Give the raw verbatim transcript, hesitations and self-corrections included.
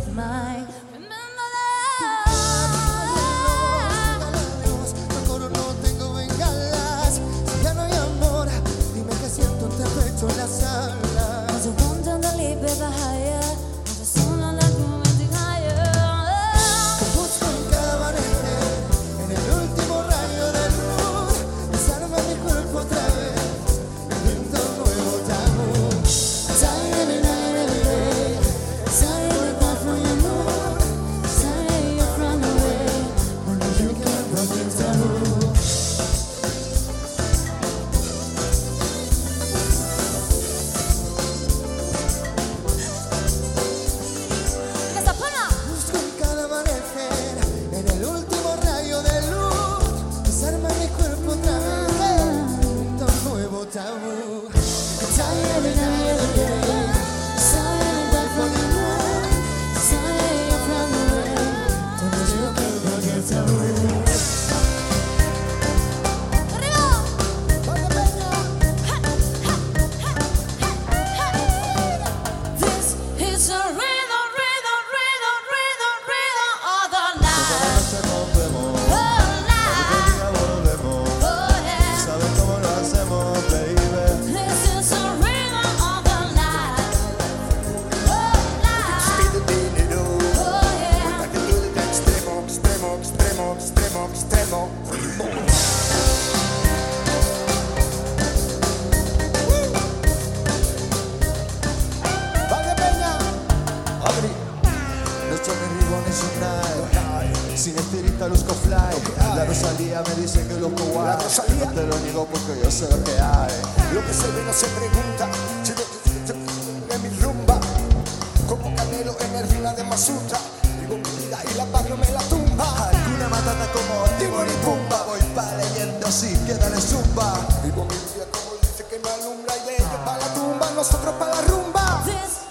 with mine. Remember that. Mejor no tengo bengalas. Si ya no hay amor, dime qué siento entre pecho en la sala. Was a one down the lead, baby, higher. Was a song on that romantic higher. Te busco en cada amanecer, en el último rayo de luz. Desarma mi cuerpo otra vez, inventa un nuevo tabú. Sorry, every night, every day. Sorry, we got from your mood. Sorry, you've run away. Only you can break the taboo. Busco en cada amanecer, en el último rayo de luz. Desarma mi cuerpo otra vez, inventa un nuevo tabú. Sorry, every night, every day. Sorry, we got from your mood. Sorry, you've run away. Only you can break the taboo. This is a rhythm, rhythm, rhythm, rhythm, rhythm of the night. Oh, night. Oh, yeah. ¿Sabes cómo lo hacemos, baby? This is a rhythm of the night. Oh, night. Oh, yeah. Extremo, extremo, extremo, extremo, extremo. Valdepeña, Abri, los chones ribones son night. Sin estirita luzco fly. La Rosalía me dice que loco guay. La Rosalía. No te lo niego porque yo sé lo que hay. lo que se ve no se pregunta. Si yo de mi rumba, como Canelo en el ring de Masutra. Vivo mi vida y la barrio me la tumba. Alguna matata como Timón y Pumba. Voy pa' leyendo así que dale zumba. Vivo mi vida como dice que me alumbra y de ellos pa' la tumba, nosotros pa' la rumba. This